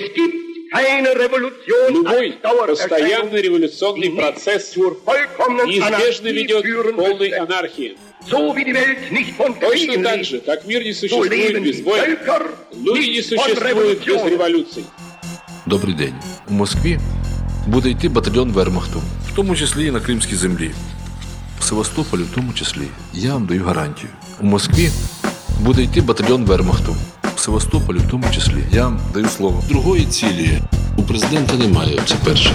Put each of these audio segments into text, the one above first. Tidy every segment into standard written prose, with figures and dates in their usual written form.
Любой постоянный революционный процесс неизбежно ведет к полной анархии. Точно так же, как мир не существует без войн, люди не существуют без революций. Добрий день. У Москві буде йти батальйон вермахту, в тому числі і на Кримській землі. В Севастополі в тому числі. Я вам даю гарантію. У Москві буде йти батальйон вермахту. В Севастополі в тому числі. Я вам даю слово. Другої цілі у президента немає. Це перше.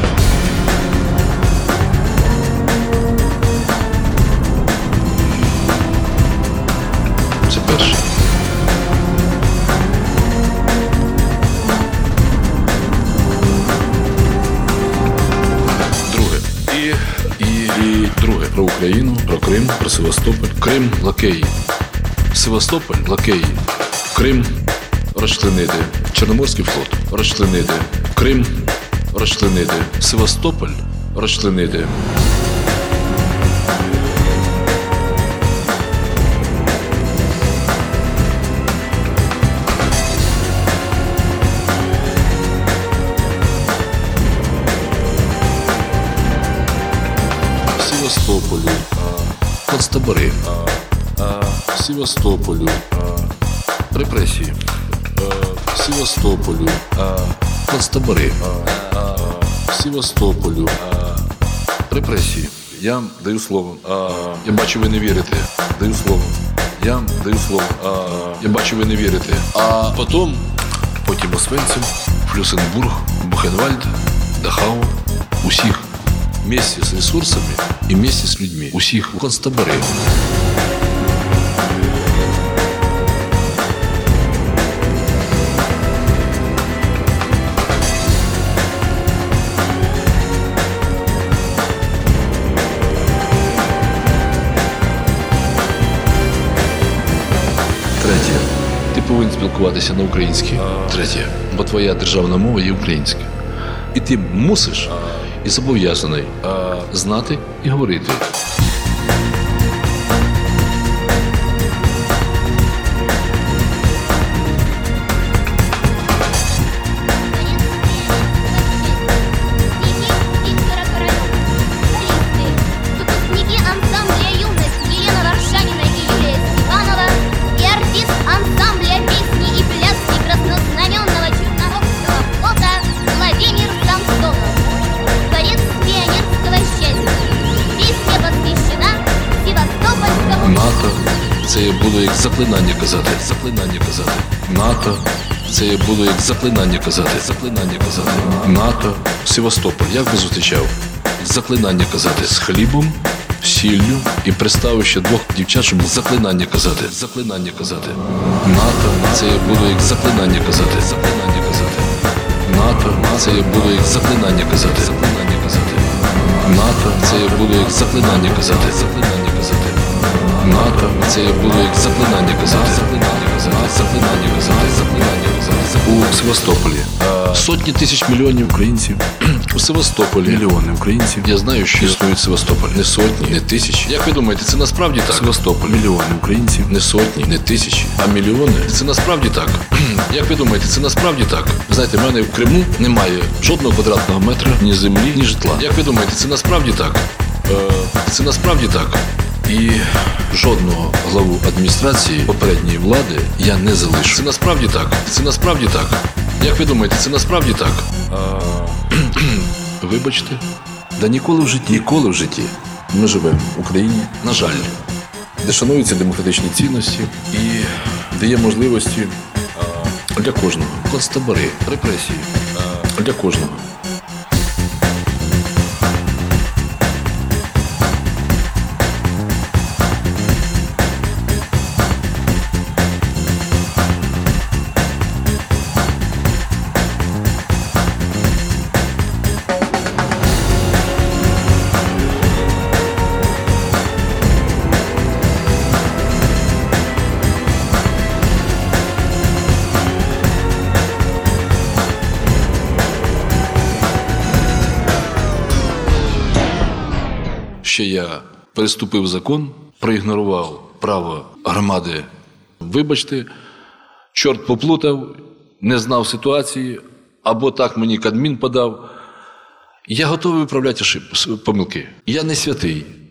Це перше. Друге. Про Україну, про Крим, про Севастополь. Крим – лакеї. Севастополь – лакеї. Крим – розчленити. Чорноморський флот – розчленити. Крим – розчленити. Севастополь – розчленити. Севастополю, концтабори, Севастополю, репресії, Севастополю, концтабори, Севастополю, репресії. Я вам даю слово. Я бачу, ви не вірите. Даю слово. Я вам даю слово. Я бачу, ви не вірите. А потім Освенцим, Флюсенбург, Бухенвальд, Дахау, усіх. Вместе с ресурсами и вместе с людьми. Усіх у концтабори. Третє. Ти повинен спілкуватися на українській. Третє. Бо твоя державна мова є українська. І ти мусиш і зобов'язаний знати і говорити. Це я буду як заклинання казати. НАТО. Це я буду як заклинання казати. НАТО. Севастополь. Як би зустрічав? Заклинання казати. З хлібом, сіллю і приставив ще двох дівчат, щоб заклинання казати. НАТО. Це я буду як заклинання казати. НАТО. Це я буду як заклинання казати. НАТО. Це я буду як заклинання казати. НАТО, це я буду як заклинання казати. У Севастополі сотні тисяч мільйонів українців. У Севастополі мільйони українців. Я знаю, що існують Севастополь. Не сотні, не тисячі. Як ви думаєте, це насправді так? Севастополь мільйони українців. Не сотні, не тисячі, а мільйони. Це насправді так. Як ви думаєте, це насправді так? Знаєте, в мене в Криму немає жодного квадратного метра, ні землі, ні житла. Як ви думаєте, це насправді так? Це насправді так. І жодного главу адміністрації попередньої влади я не залишу. Це насправді так. Як ви думаєте, це насправді так? Вибачте. Да ніколи в житті ми живемо в Україні, на жаль, де шануються демократичні цінності і де є можливості для кожного. Концтабори, репресії для кожного. Ще я переступив закон, проігнорував право громади. Вибачте, чорт поплутав, не знав ситуації, або так мені Кабмін подав. Я готовий виправляти помилки. Я не святий.